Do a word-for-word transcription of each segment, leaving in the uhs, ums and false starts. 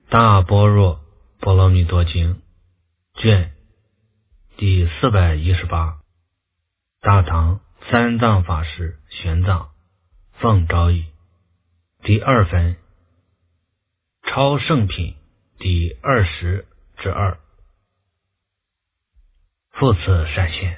大般若波罗蜜多经卷第四百一十八，大唐三藏法师玄奘奉诏译，第二分超圣品第二十之二。复次善现，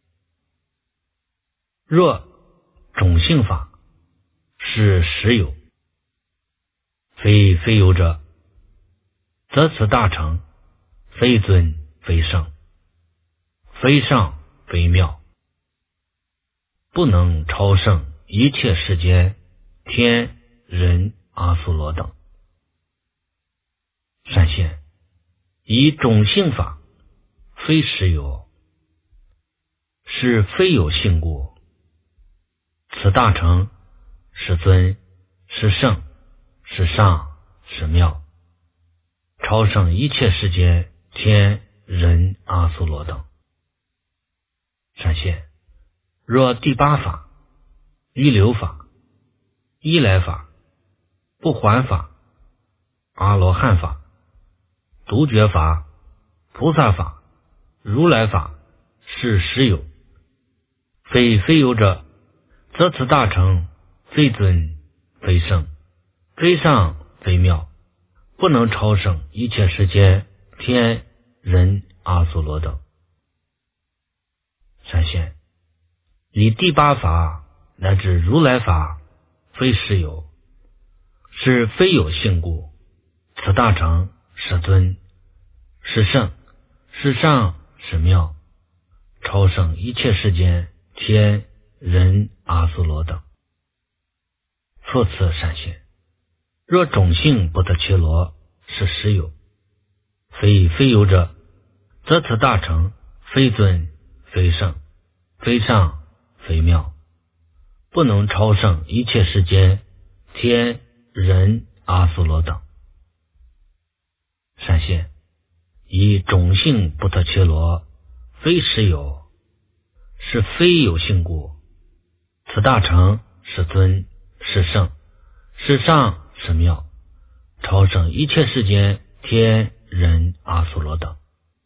若种性法是实有，非非有者，则此大乘非尊非圣，非上非妙，不能超胜一切世间天人阿苏罗等。善现，以种性法非实有，是非有性故，此大乘是尊是圣是上是妙，超胜一切世间天人阿苏罗等。善现，若第八法预流法、依来法、不还法、阿罗汉法、独觉法、菩萨法、如来法是实有，非非有者，则此大乘非尊非圣，非上非妙，不能超胜一切世间天人阿苏罗等。善现，以第八法乃至如来法非实有，是非有性故，此大乘是尊是圣是上是妙，超胜一切世间天人阿苏罗等。复次善现，若种性不得其罗是实有，非非有者，则此大乘非尊非圣非上非妙，不能超胜一切世间天人阿苏罗等。善现，以种性不得其罗非实有，是非有性故，此大乘是尊是圣是上是妙，超胜一切世间天人阿苏罗等。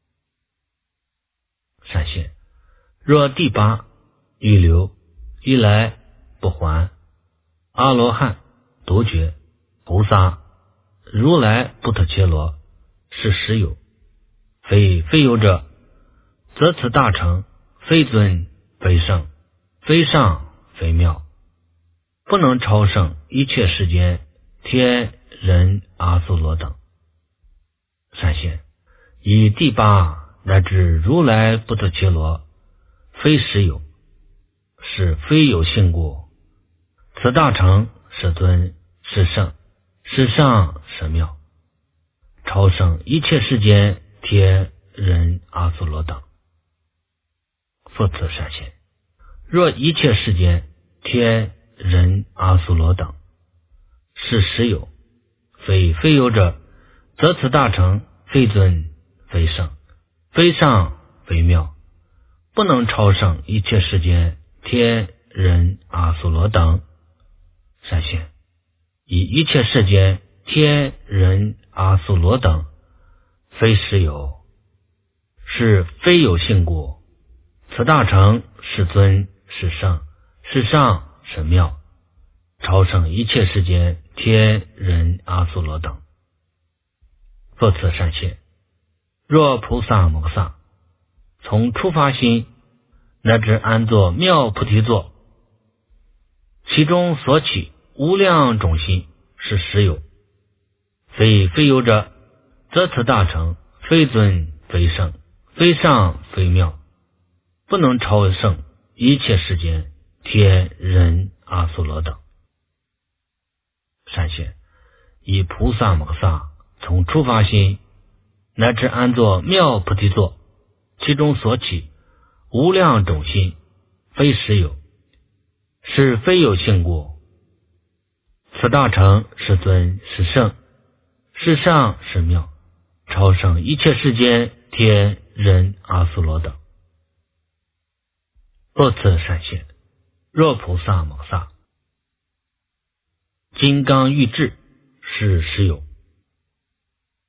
善现，若第八预流依来不还、阿罗汉、独觉、菩萨、如来不特伽罗是实有，非非有者，则此大乘非尊非圣非上非妙，不能超胜一切世间天人阿苏罗等。善现，以第八乃至如来不特伽罗非实有，是非有性故，此大乘是尊是圣是上是妙，超胜一切世间天人阿苏罗等。复次善现，若一切世间天人阿苏罗等是实有，非非有者，则此大乘非尊非圣非上非妙，不能超胜一切世间天人阿苏罗等。善现，以一切世间天人阿苏罗等非实有，是非有性故，此大乘是尊是圣是上是妙，超胜一切世间天人阿苏罗等。复次善现，若菩萨摩萨从初发心乃至安坐妙菩提座，其中所起无量种心是实有，非非有者，则此大乘非尊非圣非上非妙，不能超胜一切世间天人阿苏罗等。善现，以菩萨摩萨从初发心乃至安坐妙菩提座，其中所起无量种心非实有，是非有性故，此大乘是尊是圣是上是妙，超胜一切世间天人阿苏罗等。复次善现，若菩萨摩萨金刚喻智是实有，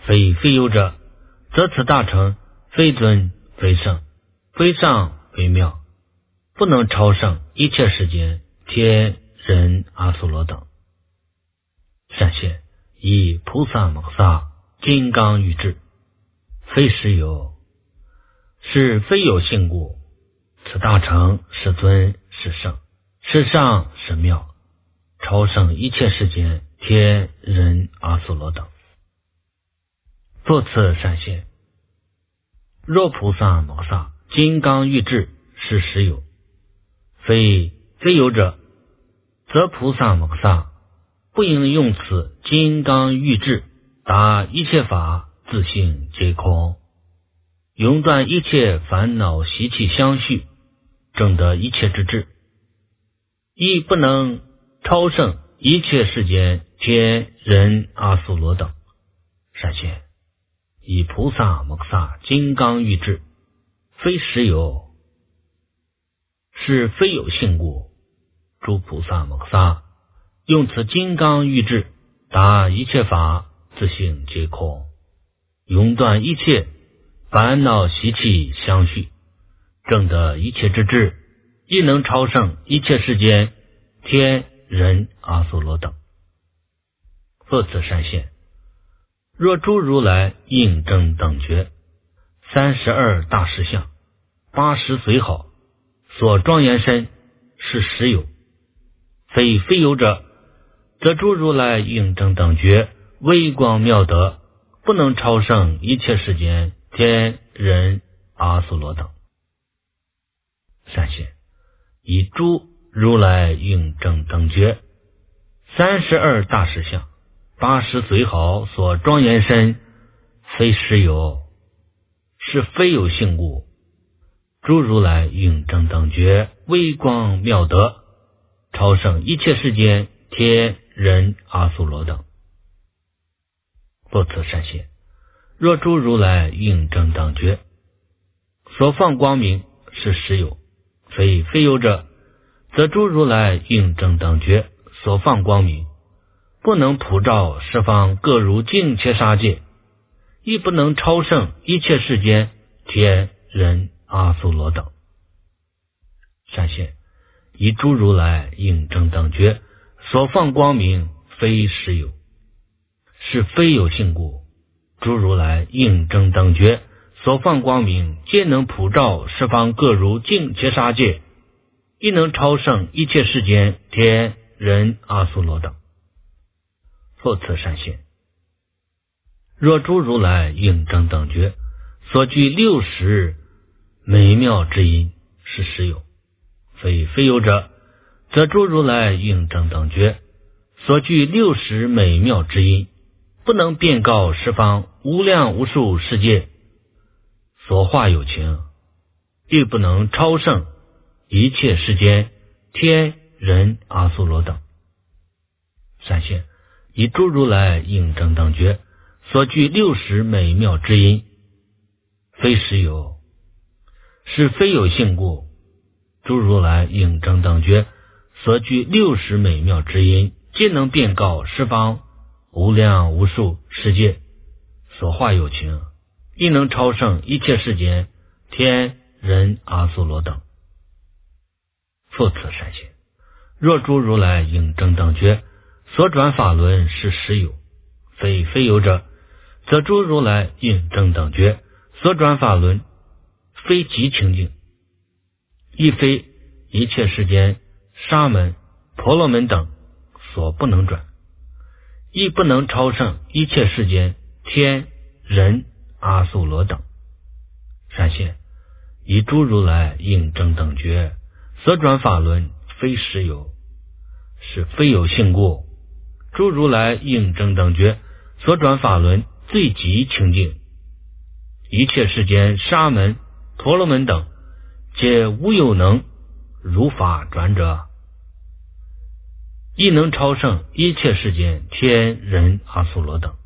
非非有者，则此大乘非尊非圣，非上非妙，不能超胜一切世间天人阿修罗等。善现，以菩萨摩萨金刚喻智，非实有，是非有性故。此大乘是尊是圣，是上是妙，超胜一切世间天人阿修罗等。作此善现，若菩萨摩萨金刚喻智是实有，非非有者，则菩萨摩萨不应用此金刚喻智达一切法自性皆空，永断一切烦恼习气相续，证得一切之智，亦不能超胜一切世间天人阿修罗等。善现，以菩萨摩萨金刚喻智，非实有，是非有性故。诸菩萨摩萨用此金刚喻智达一切法自性皆空，永断一切烦恼习气相续，证得一切之智，亦能超胜一切世间天人阿修罗等。作此善现，若诸如来应正等觉，三十二大实相，八十随好，所庄严身是实有，非非有者，则诸如来应正等觉微光妙德，不能超胜一切世间天人阿修罗等。善现，以诸如来应正等觉，三十二大实相，八十随好所庄严身，非实有，是非有性故。诸如来应正等觉微光妙德，超胜一切世间天人阿修罗等。作此善现，若诸如来应正等觉，所放光明是实有，非非有者，则诸如来应正等觉所放光明，不能普照十方各如境切杀界，亦不能超胜一切世间天人阿修罗等。善现，以诸如来应正等觉所放光明非实有，是非有性故。诸如来应正等觉所放光明，皆能普照十方各如境切杀界，亦能超胜一切世间天人阿修罗等。作此善现，若诸如来应正等觉所具六十美妙之音是实有，非非有者，则诸如来应正等觉所具六十美妙之音，不能遍告十方无量无数世界，所化有情，亦不能超胜一切世间天人阿修罗等。善现，以诸如来应正等觉所具六十美妙之音，非实有，是非有性故。诸如来应正等觉所具六十美妙之音，皆能遍告十方无量无数世界，所化有情，亦能超胜一切世间天人阿修罗等。复此善现，若诸如来应正等觉所转法轮是实有，非非有者，则诸如来应正等觉所转法轮非极清净，亦非一切世间沙门婆罗门等所不能转，亦不能超胜一切世间天人阿修罗等。善现，以诸如来应正等觉所转法轮非实有，是非有性故。诸如来应正等觉所转法轮最极清净，一切世间沙门婆罗门等皆无有能如法转者，亦能超胜一切世间天人阿修罗等。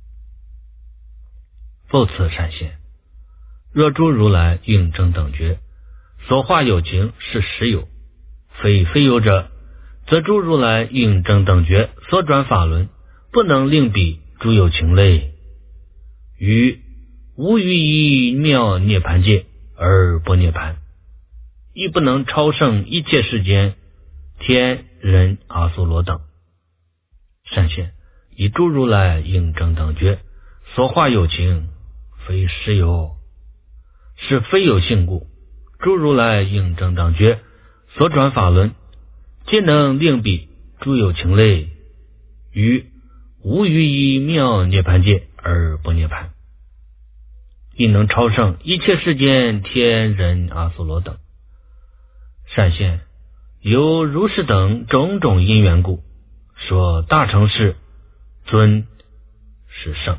复此善现，若诸如来应正等觉所化有情是实有，非非有者，则诸如来应正等觉所转法轮不能令彼诸有情类， 于无余一妙涅盘界而不涅盘，亦不能超胜一切世间天人阿修罗等。善现，以诸如来应正等觉，所化有情，非实有，是非有性故。诸如来应正等觉所转法轮，皆能令彼诸有情类于无余一妙涅盘界而不涅盘，亦能超胜一切世间天人阿修罗等。善现，由如是等种种因缘故，说大乘是尊，是圣，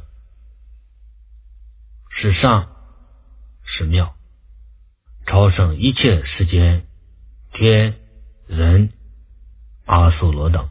是上，是妙，超胜一切世间天人阿修罗等。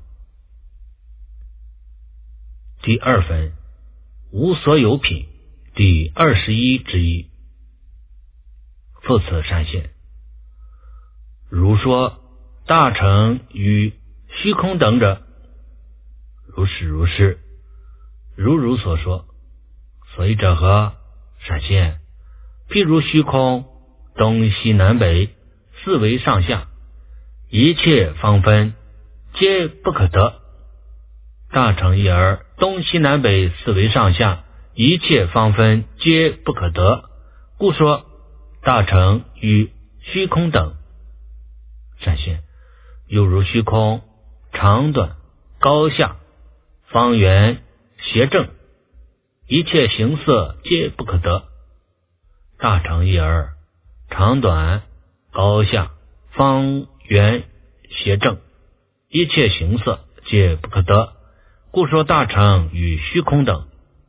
第二分无所有品第二十一之一。复次善现，如说大乘与虚空等者，如是如是，如如所说。所以者何？善现，譬如虚空东西南北四维上下，一切方分皆不可得。大乘一而东西南北四维上下一切方分皆不可得，故说大乘与虚空等。善现，又如虚空长短高下方圆斜正，一切形色皆不可得。大乘一而长短高下方圆斜正，一切形色皆不可得，故说大乘与虚空等。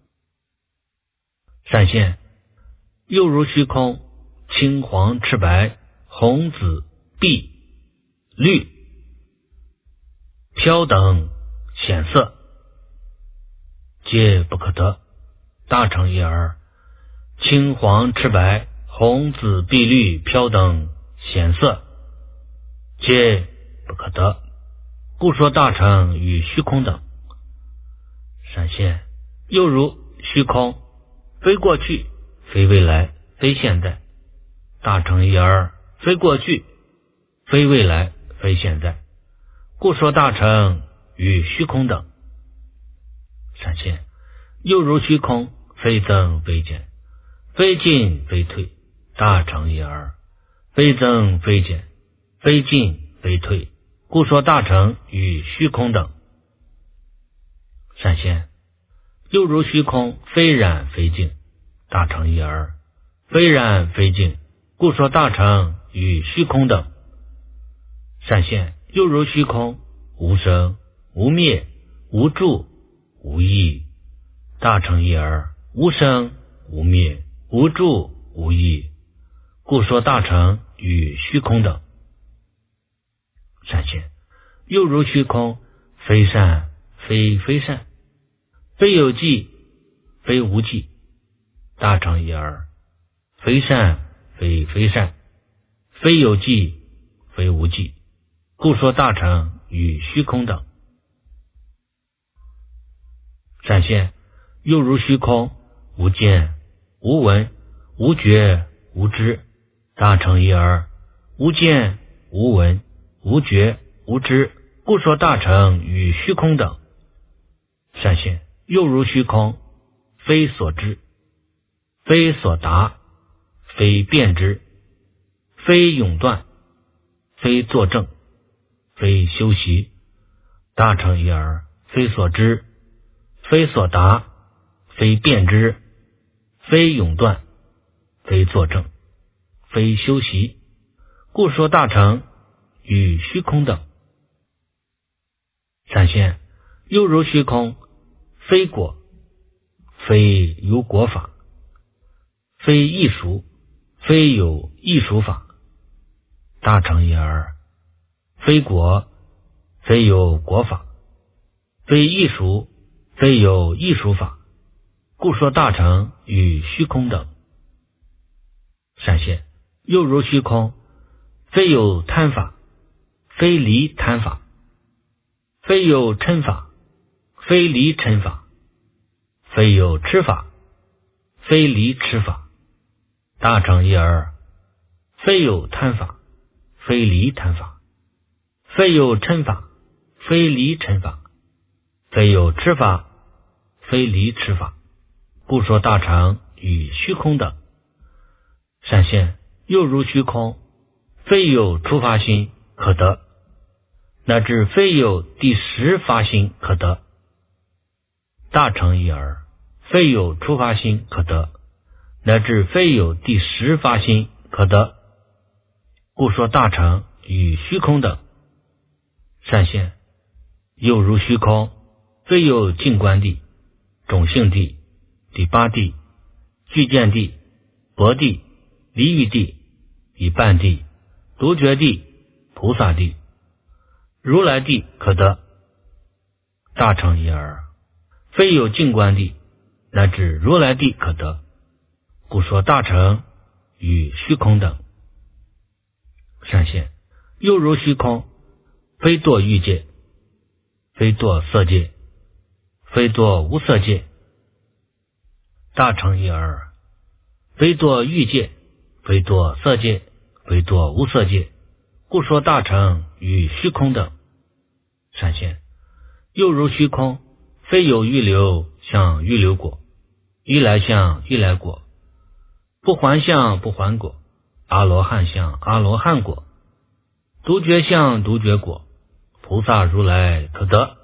善现，又如虚空青黄赤白红紫碧绿飘等显色皆不可得。大乘一而青黄赤白红紫碧绿飘等显色皆不可得，故说大乘与虚空等。善现，又如虚空非过去非未来非现在。大乘一而非过去非未来非现在，故说大乘与虚空等。善现，又如虚空非增非减非进非退。大乘一而非增非减非进非退，故说大乘与虚空等。善现，又如虚空非染非净。大乘一而非染非净，故说大乘与虚空等。善现，又如虚空无生无灭无住无异。大乘一而无生无灭无住无异，故说大乘与虚空等。善现，又如虚空非善非非善非有记非无记。大乘一而非善非非善非有记非无记，故说大乘与虚空等。善现，又如虚空无见无闻无觉无知。大乘一而无见无闻无觉无知，故说大乘与虚空等。善现，又如虚空非所知非所达非辩知非永断非作证非修习。大乘一而非所知非所达非辩知非永断非作证非修习，故说大乘与虚空等。善现，又如虚空非果非有果法非异熟非有异熟法。大乘一而非果非有果法非异熟非有异熟法，故说大乘与虚空等。善现，又如虚空非有贪法非离贪法非有嗔法非离嗔法非有痴法非离持法。大乘一二，非有贪法，非离贪法；非有嗔法，非离嗔法；非有痴法，非离痴法。故说大乘与虚空等。善现，又如虚空，非有初发心可得，乃至非有第十发心可得。大乘一二，非有初发心可得，乃至非有第十发心可得。故说大乘与虚空等。善现，又如虚空，非有净观地、种性地、第八地、具见地、薄地、离欲地、以半地、独觉地、菩萨地、如来地可得。大乘一二，非有净观地，乃至如来地可得。故说大乘与虚空等。善现，又如虚空，非堕欲界，非堕色界，非堕无色界。大乘一二，非堕欲界，非堕色界，非堕无色界。故说大乘与虚空等。善现，又如虚空，非有预流像预流果，依来像依来果，不还相不还果，阿罗汉像阿罗汉果，独觉像独觉果，菩萨如来可得。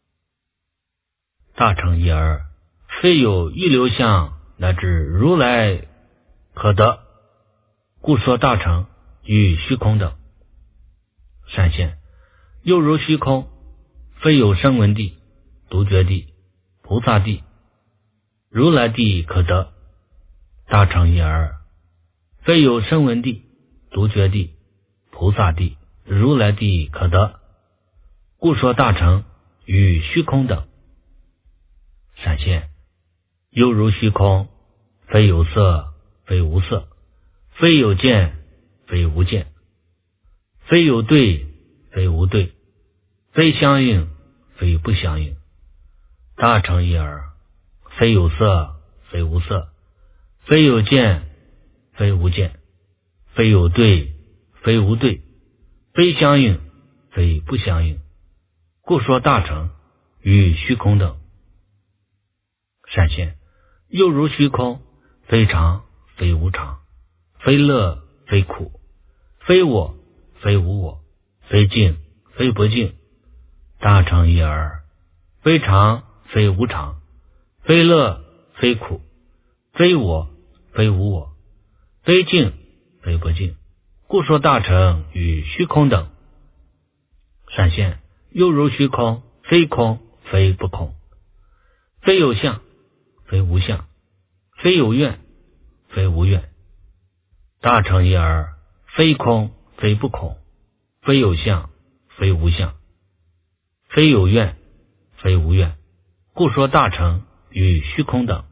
大乘一二，非有预流相乃至如来可得。故说大乘与虚空等。善现，又如虚空，非有声闻地、独觉地、菩萨地、如来地可得。大乘一二，非有声闻地、独觉地、菩萨地、如来地可得。故说大乘与虚空等。善现，又如虚空，非有色，非无色，非有见，非无见，非有对，非无对，非相应，非不相应。大乘一二，非有色，非无色，非有见，非无见，非有对，非无对，非相应，非不相应。故说大乘与虚空等。善现，又如虚空，非常，非无常，非乐，非苦，非我，非无我，非净，非不净。大乘一二，非常，非无常，非乐，非苦，非我，非无我，非净，非不净。故说大乘与虚空等。善现，又如虚空，非空，非不空，非有相，非无相，非有愿，非无愿。大乘一二，非空，非不空，非有相，非无相，非有愿，非无愿。故说大乘与虚空等。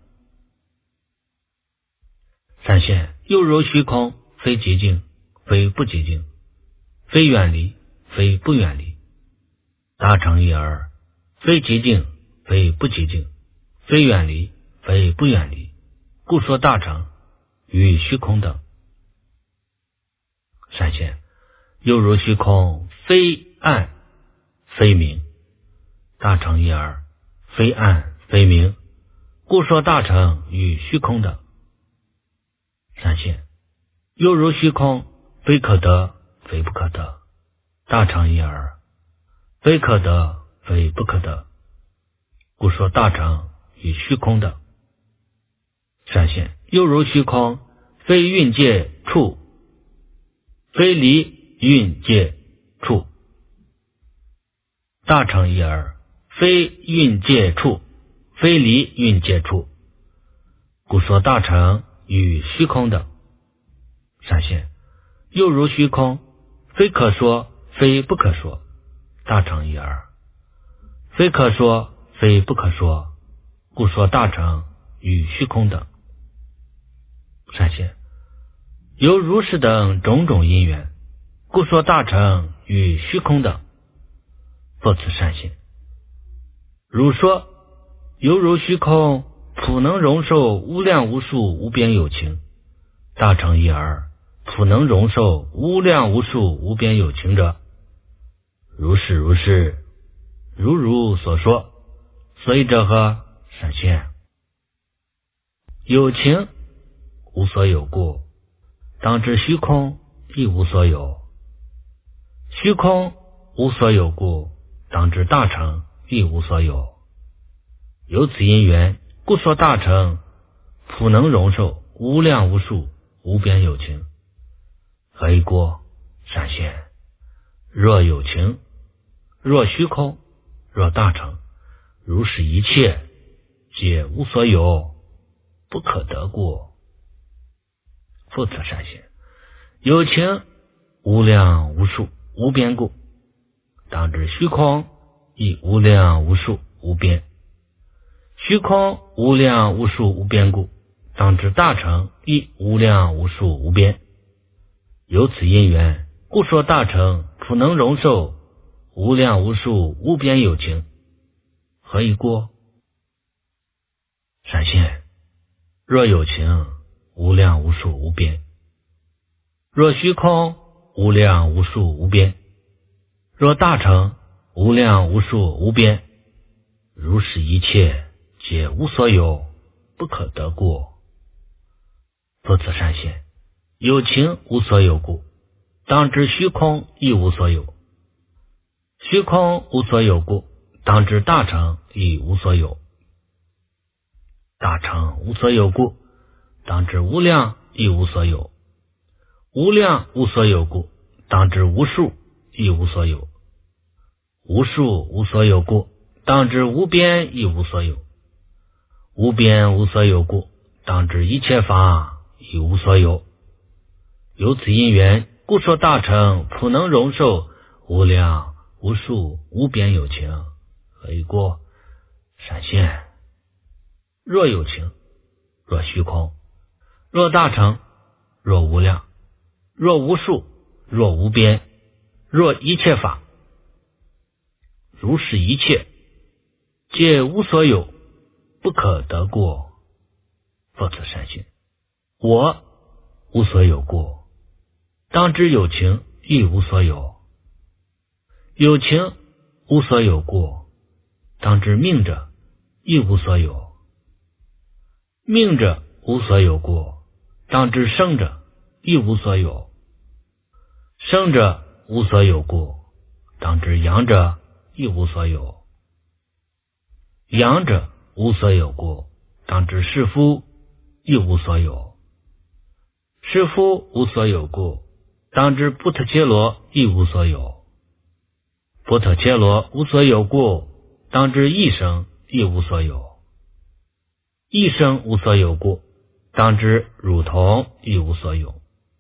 善现，又如虚空，非极静，非不极静，非远离，非不远离。大乘一二，非极静，非不极静，非远离，非不远离。故说大乘与虚空等。善现，又如虚空，非暗，非明。大乘一二，非暗，非明。故说大乘与虚空等。善现，又如虚空，非可得，非不可得。大乘一二，非可得，非不可得。故说大乘与虚空等。善现，又如虚空，非蕴界处，非离蕴界处。大乘一二，非蕴界处，非离蕴界处。故说大乘与虚空等。善现，又如虚空，非可说，非不可说。大乘一二，非可说，非不可说。故说大乘与虚空等。善现，由如是等种种因缘，故说大乘与虚空等。复次善现，汝说犹如虚空， 普能容受无量无数无边有情。大乘一二，普能容受无量无数无边有情者，如是如是，如如所说。所以者何？闪现。有情无所有故，当知虚空亦无所有。虚空无所有故，当知大乘亦无所有。由此因缘，故说大乘普能容受无量无数无边有情。何以故？闪现。若有情，若虚空，若大乘，如是一切皆无所有，不可得故。复次闪现。有情无量无数无边故，当知虚空亦无量无数无边。虚空无量无数无边故，当知大乘亦无量无数无边。由此因缘，故说大乘普能容受无量无数无边有情。何以故？闪现。若有情无量无数无边，若虚空无量无数无边，若大乘无量无数无边，如是一切皆无所有，不可得故。复次闪现。有情无所有故，当知虚空亦无所有。虚空无所有故，当知大乘亦无所有。大乘无所有故，当知无量亦无所有。无量无所有故，当知无数亦无所有。无数无所有故，当知无边亦无所有。无边无所有故，当知一切法亦无所有。由此因缘，故说大乘普能容受无量无数无边有情。何以故？闪现。若有情，若虚空，若大乘，若无量，若无数，若无边，若一切法，如是一切皆无所有，不可得故。复次闪现。我无所有故，当知有情亦无所有。有情无所有故，当知命者亦无所有。命者无所有故，当知生者亦无所有。生者无所有故，当知阳者亦无所有。阳者无所有故，当知士夫亦无所有。士夫无所有故，当知布特伽罗亦无所有。布特伽罗无所有故，当知一生亦无所有。一生无所有故，当知汝童亦无所有。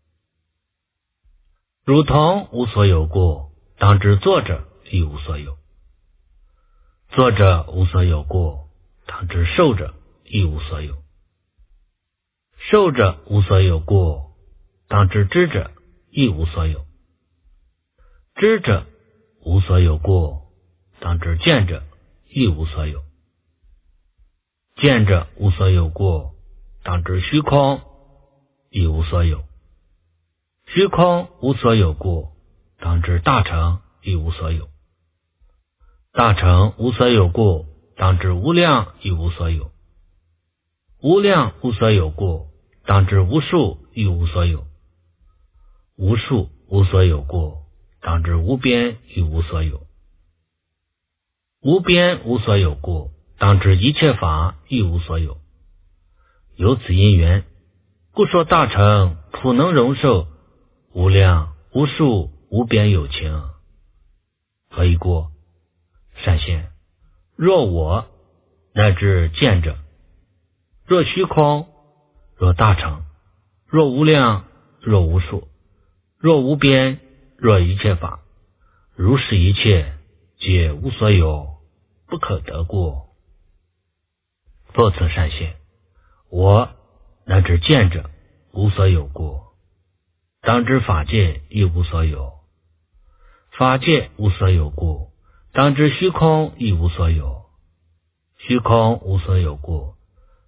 汝童无所有故，当知作者亦无所有。作者无所有故，当知受者亦无所有。受者无所有故，当知知者亦无所有。知者无所有故，当知见者亦无所有。见者无所有故，当知虚空亦无所有。虚空无所有故，当知大乘亦无所有。大乘无所有故，当知无量亦无所有。无量无所有故，当知无数亦无所有。无数无所有故，当知无边亦无所有。无边无所有故，当知一切法亦无所有。由此因缘，故说大乘普能容受无量无数无边有情。何以故？闪现。若我乃至见者，若虚空，若大乘，若无量，若无数，若无边，若一切法，如是一切皆无所有，不可得故。复次闪现。我乃至见者无所有故，当知法界亦无所有。法界无所有故，当知虚空亦无所有。虚空无所有故，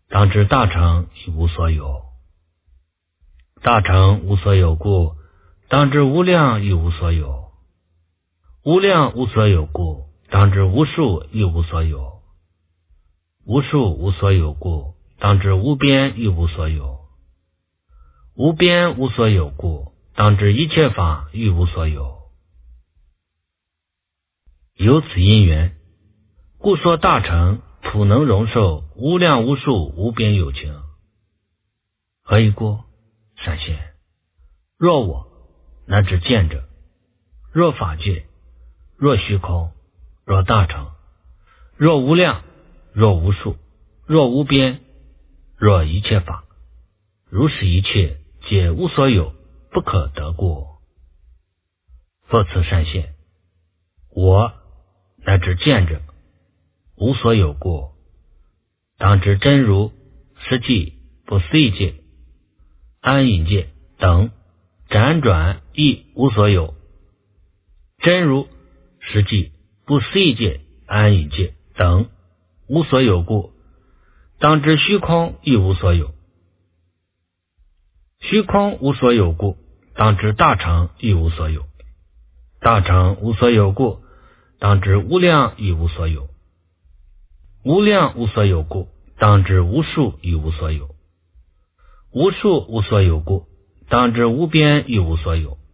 当知大成亦无所有。大成无所有故，当知无量亦无所有。无量无所有故，当知无数亦无所有。无数无所有故，当知无边亦无所有。无边无所有故，当知一切法亦无所有。由此因缘，故说大乘普能容受无量无数无边有情。何以故？闪现。若我，乃至见者；若法界，若虚空，若大乘，若无量，若无数，若无边，若一切法，如是一切皆无所有，不可得过。复次善现，我乃至见者，无所有过，当知真如、实际、不思议界、安隐界等辗转亦无所有。真如、实际、不思议界、安隐界等无所有故，当知虚空亦无所有。虚空无所有故，当知大乘亦无所有。大乘无所有故，当知无量亦无所有。无量无所有故，当知无数亦无所有。无数无所有故，当知无边亦无所有。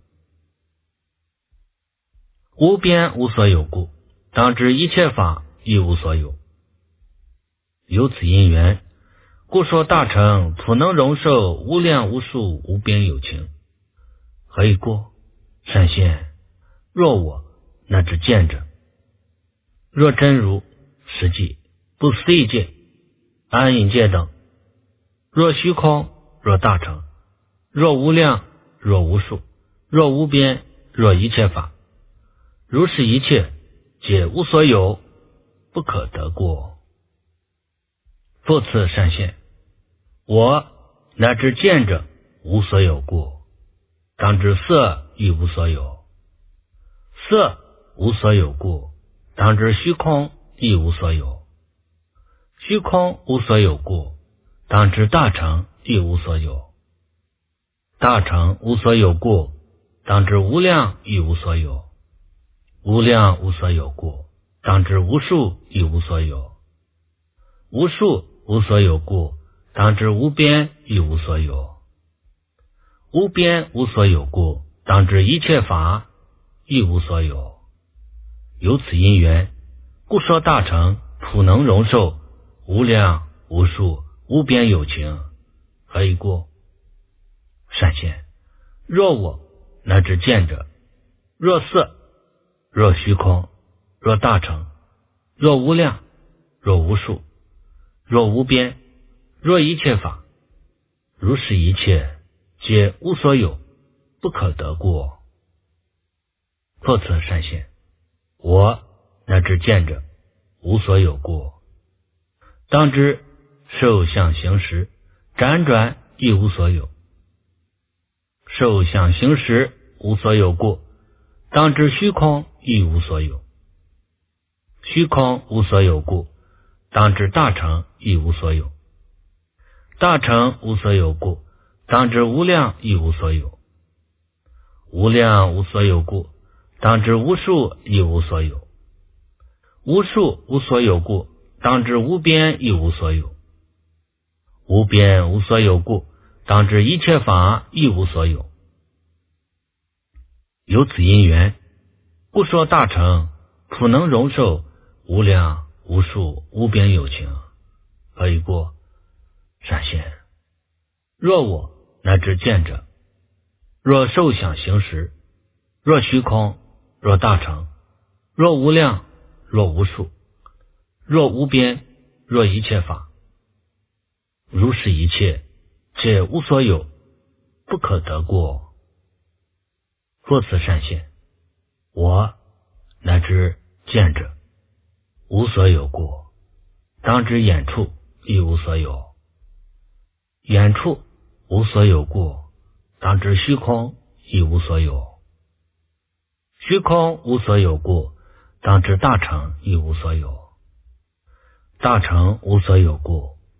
无边无所有故，当知一切法亦无所有。由此因缘，故说大乘普能容受无量无数无边有情。何以故？善现。若我，乃至见者；若真如、实际、不思议界、安隐界等；若虚空，若大乘，若无量，若无数，若无边，若一切法，如是一切皆无所有，不可得过。复次善现，我乃至见者无所有故，当知色亦无所有。色无所有故，当知虚空亦无所有。虚空无所有故，当知大乘亦无所有。大乘无所有故，当知无量亦无所有。无量无所有故，当知无数亦无所有。无数无所有故，当知无边亦无所有。无边无所有故，当知一切法亦无所有。由此因缘，故说大乘普能容受无量无数无边有情。何以故？善现。若我，乃至见者；若色，若虚空，若大乘，若无量，若无数，若无边，若一切法，如是一切皆无所有，不可得过。复次善现，我乃至见者无所有过，当知受想行识辗转亦无所有。受想行识无所有故，当知虚空亦无所有。虚空无所有故，当知大乘亦无所有。大乘无所有故，当知无量亦无所有。无量无所有故，当知无数亦无所有。无数无所有故，当知无边亦无所有。无边无所有故，当知一切法亦无所有。由此因缘，故说大乘普能容受无量无数无边有情。何以故？善现。若我，乃至见者；若受想行识，若虚空，若大乘，若无量，若无数，若无边，若一切法，如是一切皆无所有，不可得过。复次善现，我乃至见者无所有过，当知眼处亦无所有。眼处无所有过，当知虚空亦无所有。虚空无所有过，当知大乘亦无所有。大乘无所有过，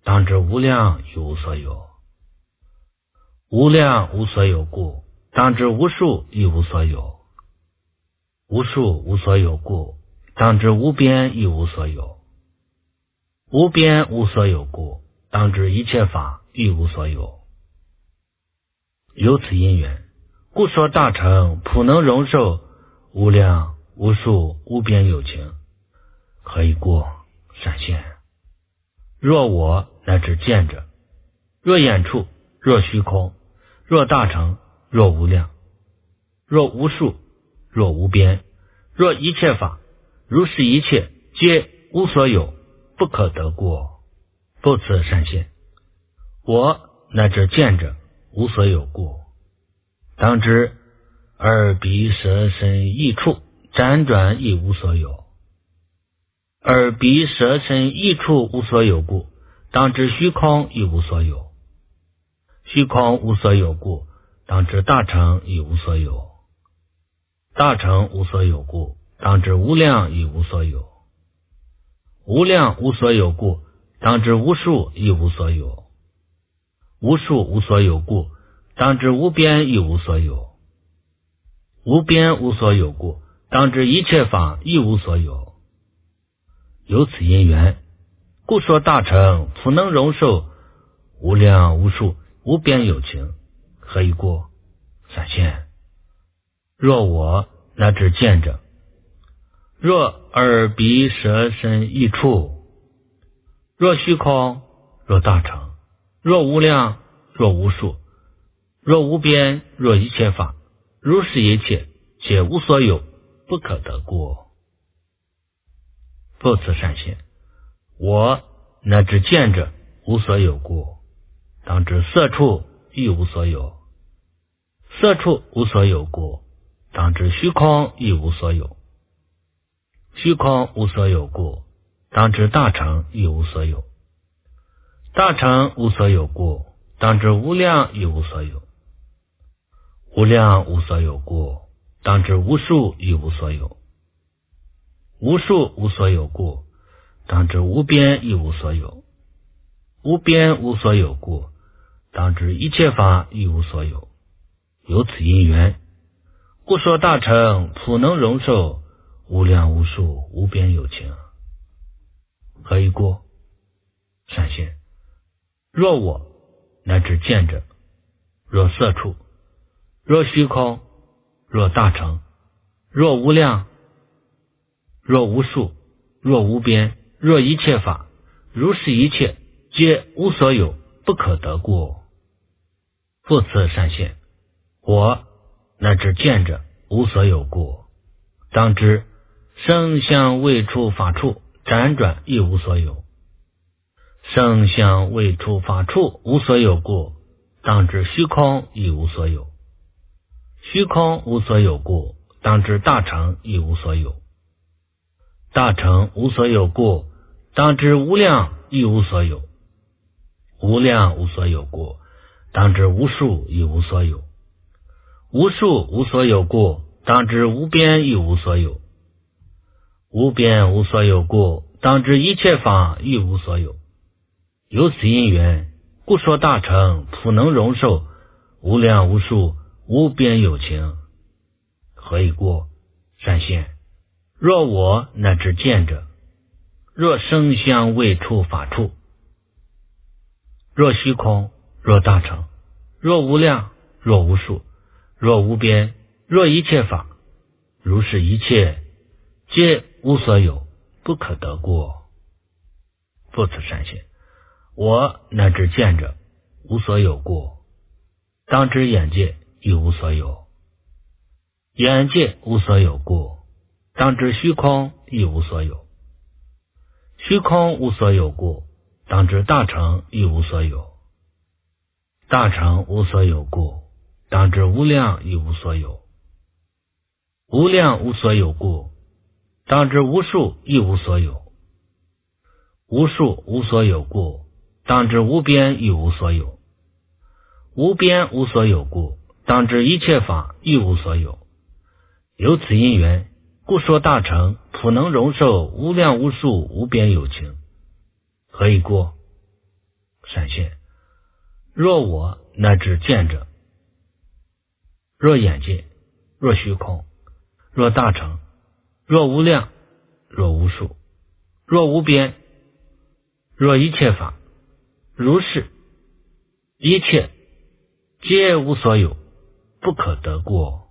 当知无量一无所有。无量无所有故，当知无数一无所有。无数无所有故，当知无边一无所有。无边无所有故，当知一切法一无所有。由此因缘，故说大乘普能容受无量无数无边有情，何以过闪现？若我乃至见者，若眼处，若虚空，若大乘，若无量，若无数，若无边，若一切法，如是一切皆无所有，不可得过，不此闪现。我乃至见者无所有故，当知耳鼻舌身意处辗转亦无所有。耳鼻舌身意处无所有故，当知虚空亦无所有。虚空无所有故，当知大乘亦无所有。大乘无所有故，当知无量亦无所有。无量无所有故，当知无数亦无所有。无数无所有故，当知无边亦无所有。无边无所有故，当知一切法亦无所有。由此因缘，故说大乘普能容受无量无数无边有情，何以过闪现？若我乃至见者，若耳鼻舌身意处，若虚空，若大乘，若无量，若无数，若无边，若一切法，如是一切皆无所有，不可得过，不此闪现。我乃至见者无所有故，当知色处亦无所有。色处无所有故，当知虚空亦无所有。虚空无所有故，当知大乘亦无所有。大乘无所有故，当知无量亦无所有。无量无所有故，当知无数亦无所有。无数无所有故，当知无边亦无所有。无边无所有故，当知一切法亦无所有。由此因缘，故说大乘普能容受无量无数无边有情，何以过闪现？若我乃至见者，若色处，若虚空，若大乘，若无量，若无数，若无边，若一切法，如是一切皆无所有，不可得过，不此闪现。我乃至见者无所有故，当知声相味触法处辗转亦无所有。声相味触法处无所有故，当知虚空亦无所有。虚空无所有故，当知大乘亦无所有。大乘无所有故，当知无量亦无所有。无量无所有故，当知无数亦无所有。无数无所有故，当知无边亦无所有。无边无所有故，当知一切法亦无所有。由此因缘，故说大乘普能容受无量无数无边有情，何以过闪现？若我乃至见者，若声相味触法处，若虚空，若大乘，若无量，若无数，若无边，若一切法，如是一切皆无所有，不可得过，不此闪现。我乃至见者无所有故，当知眼界亦无所有。眼界无所有故，当知虚空亦无所有。虚空无所有故，当知大乘亦无所有。大乘无所有故，当知无量亦无所有。无量无所有故，当知无数亦无所有。无数无所有故，当知无边亦无所有。无边无所有故，当知一切法亦无所有。由此因缘，故说大乘普能容受无量无数无边有情，何以过善现。若我乃至见者，若眼界，若虚空，若大乘，若无量，若无数，若无边，若一切法，如是一切皆无所有，不可得过。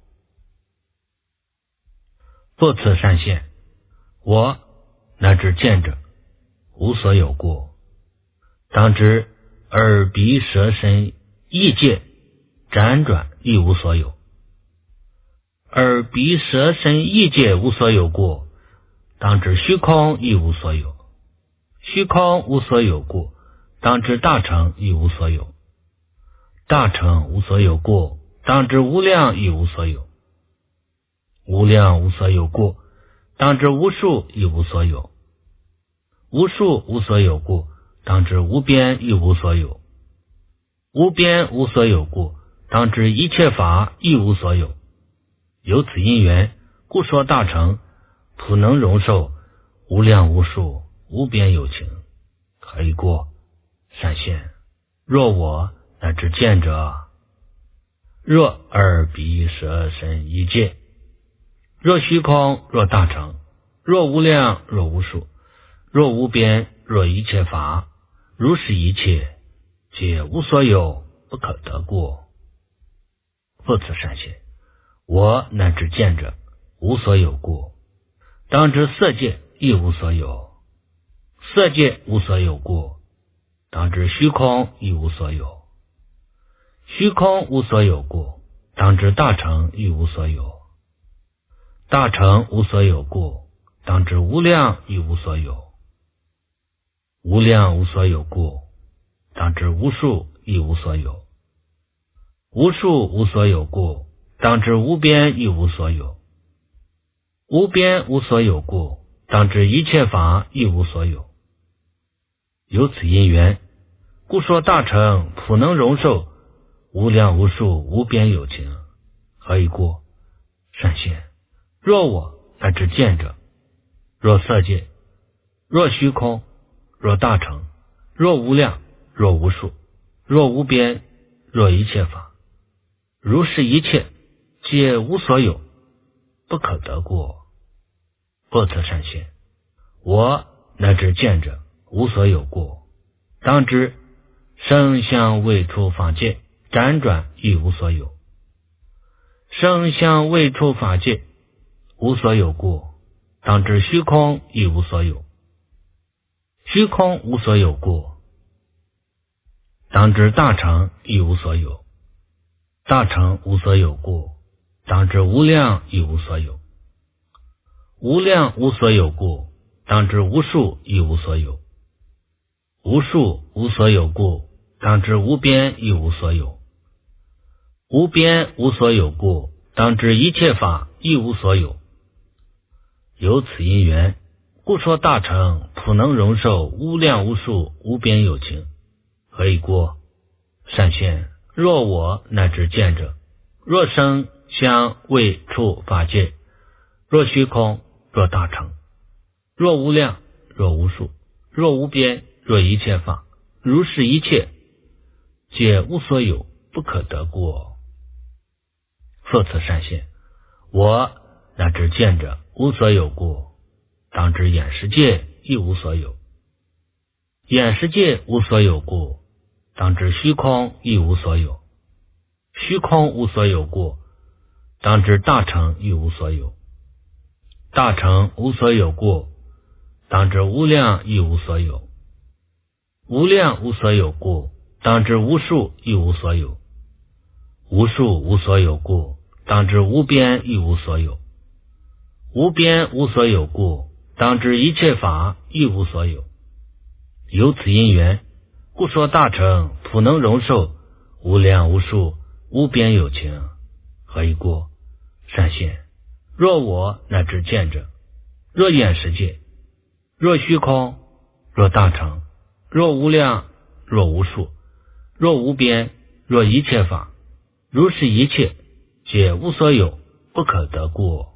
复次善现，我乃至见者，无所有过。当知耳鼻舌身意界辗转亦无所有。耳鼻舌身意界无所有过，当知虚空亦无所有。虚空无所有过，当知大乘亦无所有。大乘无所有过，当知无量亦无所有。无量无所有过，当知无数亦无所有。无数无所有过，当知无边亦无所有。无边无所有过，当知一切法亦无所有。由此因缘，故说大乘普能容受无量无数无边有情，可以过。善现。若我乃至见者，若耳鼻舌身意界，若虚空，若大乘，若无量，若无数，若无边，若一切法，如是一切皆无所有，不可得过。复次善现，我乃至见者，无所有过。当知色界亦无所有。色界无所有过，当知虚空亦无所有。虚空无所有过，当知大乘亦无所有。大乘无所有过，当知无量亦无所有。无量无所有过，当知无数亦无所有。无数无所有过，当知无边亦无所有。无边无所有过，当知一切法亦无所有。由此因缘，故说大乘普能容受无量无数无边有情，何以过？善现。若我乃至见者，若色界，若虚空，若大乘，若无量，若无数，若无边，若一切法，如是一切皆无所有，不可得过。复次善现，我乃至见者，无所有过。当知声香味触法界辗转亦无所有。声香味触法界无所有过，当知虚空亦无所有。虚空无所有过，当知大乘亦无所有。大乘无所有过，当知无量亦无所有。无量无所有过，当知无数亦无所有。无数无所有过，当知无边亦无所有。无边无所有过，当知一切法亦无所有。由此因缘，故说大乘普能容受无量无数无边有情，何以过？善现。若我乃至见者，若声香味触法界，若虚空，若大乘，若无量，若无数，若无边，若一切法，如是一切皆无所有，不可得过。复次善现，我乃至见者，无所有过。当知眼识界亦无所有。眼识界无所有过，当知虚空亦无所有。虚空无所有过，当知大乘亦无所有。大乘无所有过，当知无量亦无所有。无量无所有过，当知无数亦无所有。无数无所有过，当知无边亦无所有。无边无所有过，当知一切法亦无所有。由此因缘，故说大乘普能容受无量无数无边有情，何以过？善现。若我乃至见者，若眼识界，若虚空，若大乘，若无量，若无数，若无边，若一切法，如是一切皆无所有，不可得过。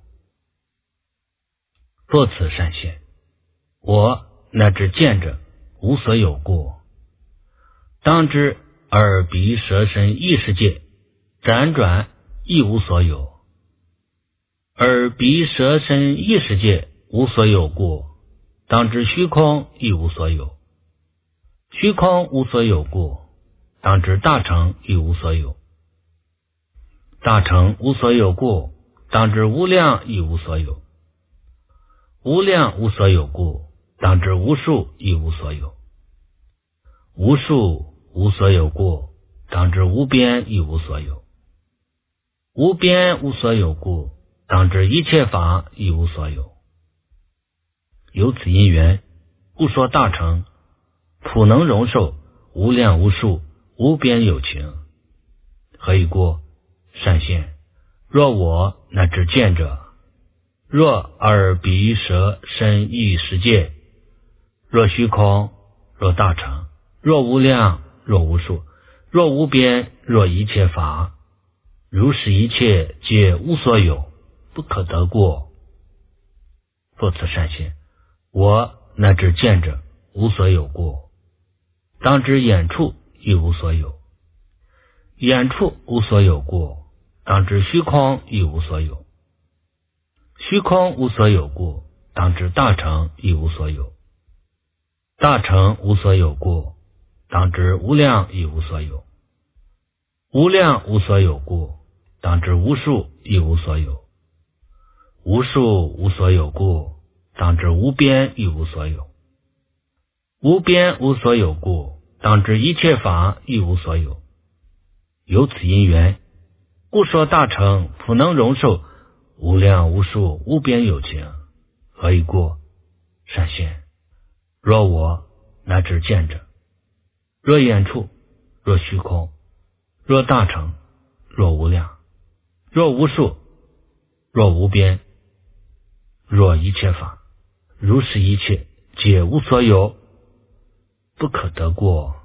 复次善现，我乃至见者，无所有过。 当知耳鼻舌身意识界辗转亦无所有。耳鼻舌身意识界无所有故，当知虚空亦无所有。虚空无所有故，当知大乘亦无所有。大乘无所有故，当知无量亦无所有。无量无所有故，当知无数亦无所有。无数无所有故，当知无边亦无所有。无边无所有故，当知一切法亦无所有。由此因缘，故说大乘普能容受无量无数无边有情。何以故？善现，若我乃至见者，若耳鼻舌身意识界，若虚空，若大乘，若无量，若无数，若无边，若一切法，如是一切皆无所有，不可得过。复此善现，我乃至见者无所有过。当知眼处亦无所有。眼处无所有过，当知虚空亦无所有。虚空无所有故，当知大乘亦无所有。大乘无所有故，当知无量亦无所有。无量无所有故，当知无数亦无所有。无数无所有故，当知无边亦无所有。无边无所有故，当知一切法亦无所有。由此因缘，故说大乘普能容受无量无数无边有情。何以故？善现，若我乃至见者，若眼处，若虚空，若大乘，若无量，若无数，若无边，若一切法，如是一切皆无所有，不可得过。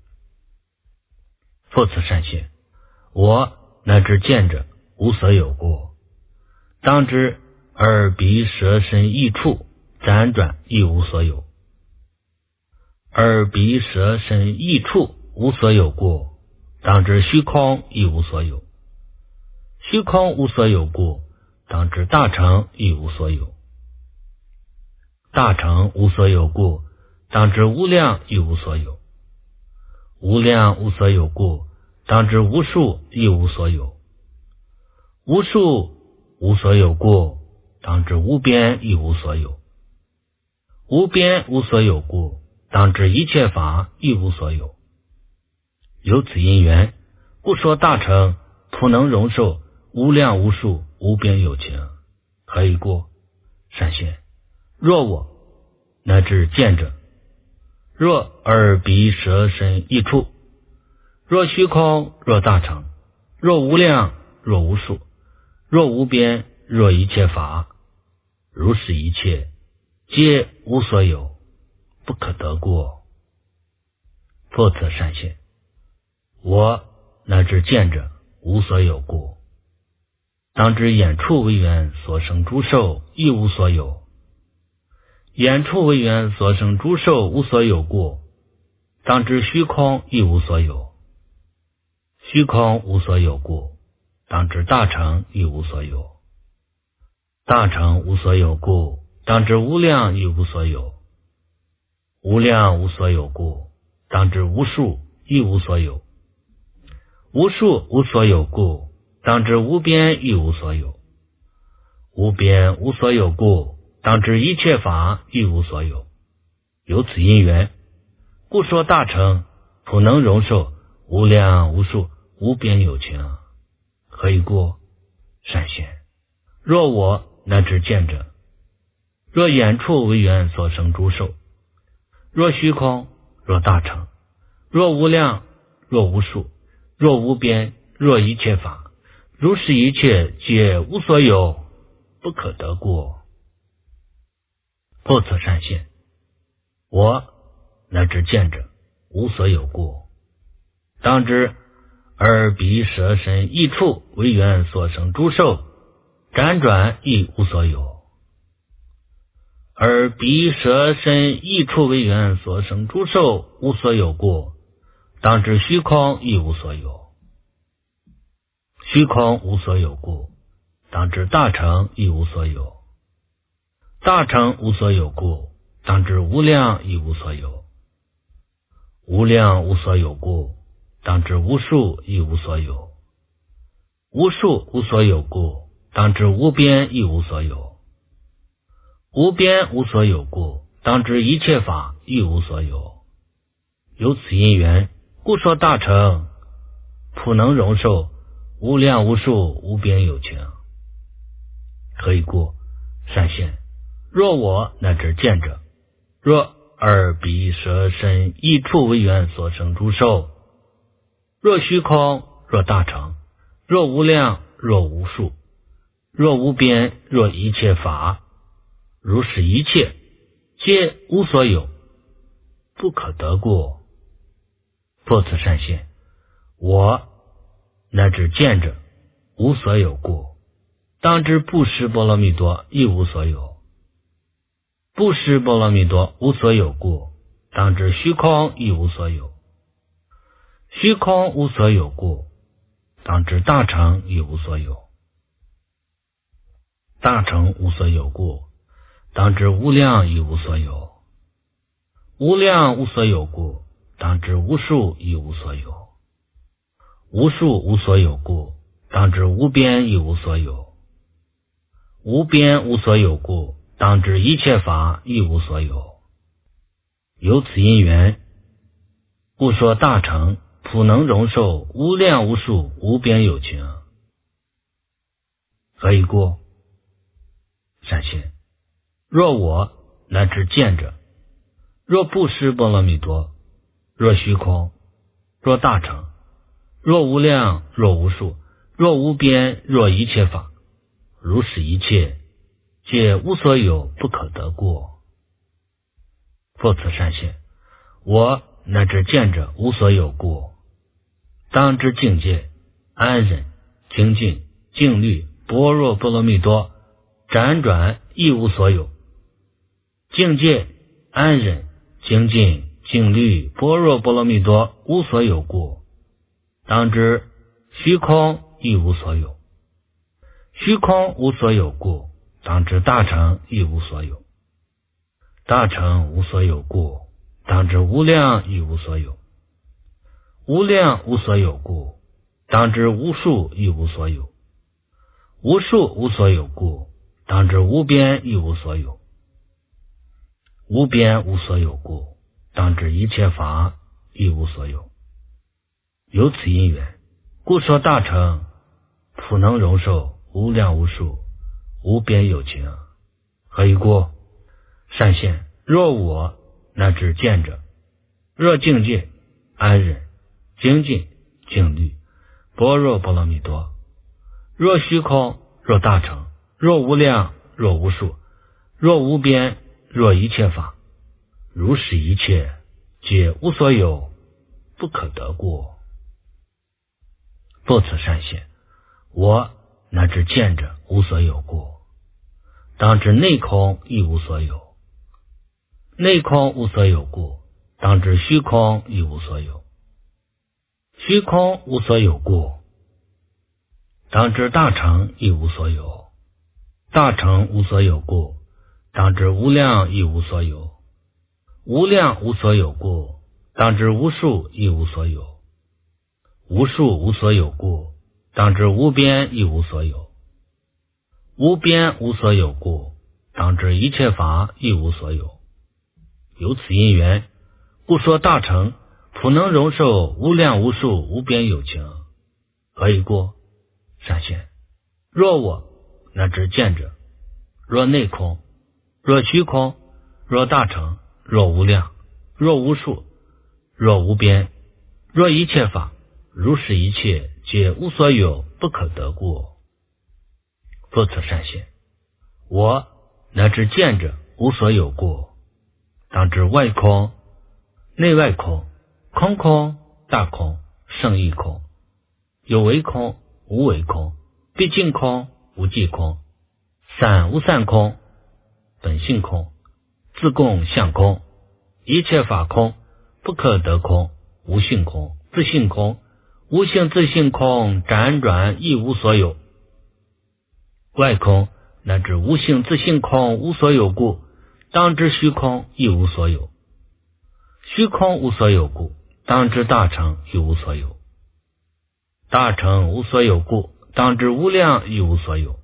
复此善现，我乃至见者无所有过。当知耳鼻舌身意处辗转亦无所有。耳鼻舌身意处无所有过，当知虚空亦无所有。虚空无所有故，当知大乘亦无所有。大乘无所有故，当知无量亦无所有。无量无所有故，当知无数亦无所有。无数无所有故，当知无边亦无所有。无边无所有故，当知一切法亦无所有。由此因缘，故说大乘普能容受无量无数无边有情。何以故？善现，若我乃至见者，若耳鼻舌身意处，若虚空，若大乘，若无量，若无数，若无边，若一切法，如是一切皆无所有，不可得过。复此善现，我乃至见者无所有故。当知眼处为缘所生诸受亦无所有。眼处为缘所生诸受无所有故，当知虚空亦无所有。虚空无所有故，当知大乘亦无所有。大乘无所有故，当知无量亦无所有。无量无所有故，当知无数亦无所有。无数无所有故，当知无边亦无所有。无边无所有故，当知一切法亦无所有。由此因缘，故说大乘普能容受无量无数无边有情。何以故？善现，若我乃至见者，若眼处为缘所生诸受，若虚空，若大乘，若无量，若无数，若无边，若一切法，如是一切皆无所有，不可得过。复此善现，我乃至见者无所有过。当知耳鼻舌身意处为缘所生诸受，辗转亦无所有。耳鼻舌身意处为缘所生诸受无所有过， 当知虚空亦无所有。虚空无所有故，当知大乘亦无所有。大乘无所有故，当知无量亦无所有。无量无所有故，当知无数亦无所有。无数无所有故，当知无边亦无所有。无边无所有故，当知一切法亦无所有。由此因缘，故说大乘普能容受无量无数无边有情。何以故？善现，若我乃至见者，若耳鼻舌身意处为缘所生诸受，若虚空，若大乘，若无量，若无数，若无边，若一切法，如是一切皆无所有，不可得故。破此善现，我乃至见者无所有故，当知不识波罗蜜多亦无所有。不识波罗蜜多无所有故，当知虚空亦无所有。虚空无所有故，当知大乘亦无所有。大乘无所有故，当知无量亦无所有。无量无所有故，当知无数亦无所有。无数无所有故，当知无边亦无所有。无边无所有故，当知一切法亦无所有。由此因缘，故说大乘普能容受无量无数无边有情。何以故？善现，若我乃至见者，若不识波罗蜜多，若虚空，若大乘，若无量，若无数，若无边，若一切法，如是一切皆无所有，不可得故。复此善现，我乃至见者无所有故，当知境界安忍清净静虑般若波罗蜜多辗转亦无所有。境界安忍清净静虑般若波罗蜜多无所有故，当知虚空亦无所有。虚空无所有故，当知大乘亦无所有。大乘无所有故，当知无量亦无所有。无量无所有故，当知无数亦无所有。无数无所有故，当知无边亦无所有。无边无所有故，当知一切法亦无所有。由此因缘，故说大乘普能容受无量无数无边有情。何以故？善现，若我乃至见者，若境界安忍精进静虑般若波罗蜜多，若虚空，若大乘，若无量，若无数，若无边，若一切法，如是一切皆无所有，不可得故。复此善现，我乃至见者无所有故，当知内空亦无所有。内空无所有故，当知虚空亦无所有。虚空无所有故，当知大乘亦无所有。大乘无所有故，当知无量亦无所有。无量无所有故，当知无数亦无所有。无数无所有故，当知无边亦无所有。无边无所有故，当知一切法亦无所有。由此因缘，故说大乘普能容受无量无数无边有情。何以故？善现，若我乃至见者，若内空，若虚空，若大乘，若无量，若无数，若无边，若一切法，如是一切皆无所有，不可得故。复此善现，我乃至见者无所有故，当知外空内外空，空空大空胜义空，有为空无为空，毕竟空无际空，散无散空，本性空，自共相空，一切法空，不可得空， 无性空，自性空，无性自性空，辗转亦无所有。外空乃至无性自性空，无所有故，当知虚空亦无所有。虚空无所有故，当知大乘亦无所有。大乘无所有故，当知无量亦无所有。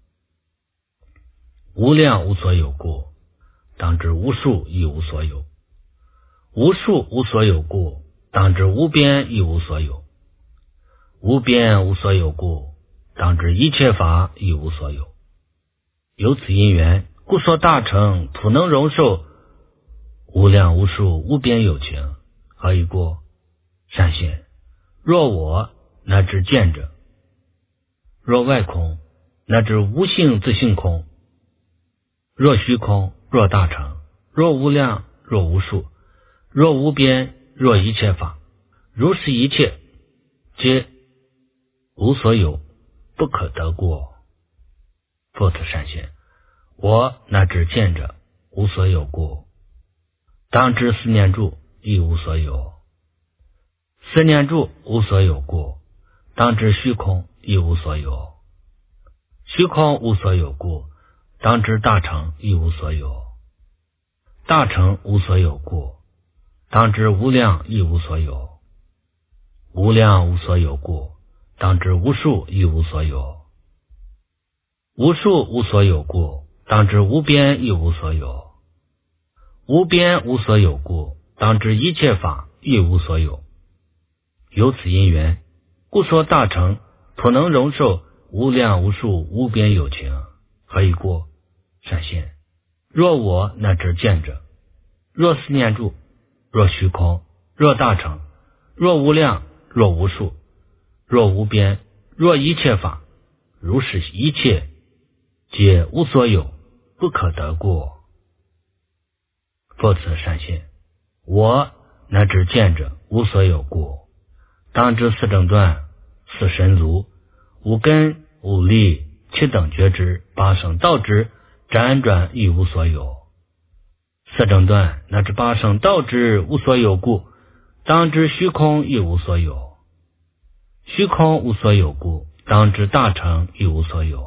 无量无所有故，当知无数亦无所有。无数无所有故，当知无边亦无所有。无边无所有故，当知一切法亦无所有。由此因缘，故说大乘普能容受无量无数无边有情。何以故？善现，若我乃至见者，若外空乃至无性自性空，若虚空，若大乘，若无量，若无数，若无边，若一切法，如是一切皆无所有，不可得过。复次善现，我乃至见者无所有故，当知四念住亦无所有。四念住无所有故，当知虚空亦无所有。虚空无所有故，当知大乘亦无所有。大乘无所有故，当知无量亦无所有。无量无所有故，当知无数亦无所有。无数无所有故，当知无边亦无所有。无边无所有故，当知一切法亦无所有。由此因缘，故说大乘普能容受无量无数无边有情。何以故？善现，若我乃至见者，若四念住，若虚空，若大乘，若无量，若无数，若无边，若一切法，如是一切皆无所有，不可得过。复次善现，我乃至见者无所有故，当知四正断，四神足，五根，五力，七等觉知，八圣道知，辗转亦无所有。四正断乃至八圣道知无所有故，当知虚空亦无所有。虚空无所有故，当知大乘亦无所有。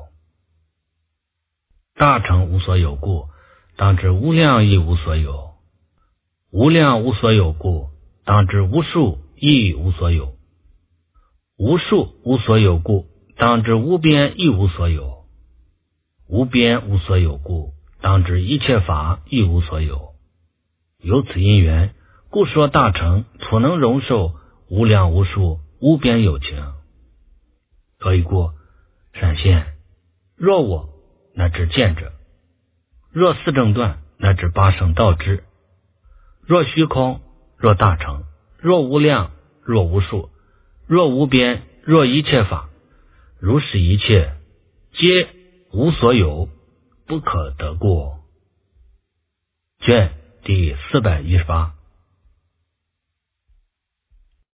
大乘无所有故，当知无量亦无所有。无量无所有故，当知无数亦无所有。无数无所有故，当知无边亦无所有。无边无所有故，当知一切法亦无所有。由此因缘，故说大乘普能容受无量无数无边有情。何以故？善现，若我乃至见者，若四正断乃至八圣道知，若虚空，若大乘，若无量，若无数，若无边，若一切法，如是一切皆无所有，不可得过。卷第四百一十八。